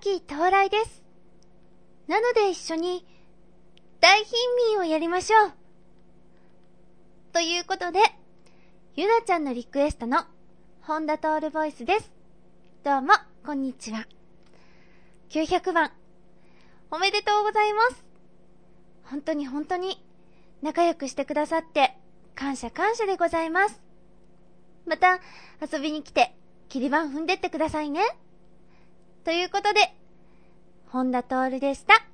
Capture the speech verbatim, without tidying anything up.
秋到来です。なので一緒に大貧民をやりましょう。ということで、ゆなちゃんのリクエストの本田徹ボイスです。どうも、こんにちは。きゅうひゃくばん、おめでとうございます。本当に本当に仲良くしてくださって感謝感謝でございます。また遊びに来て切り板踏んでってくださいね。ということで、本田徹でした。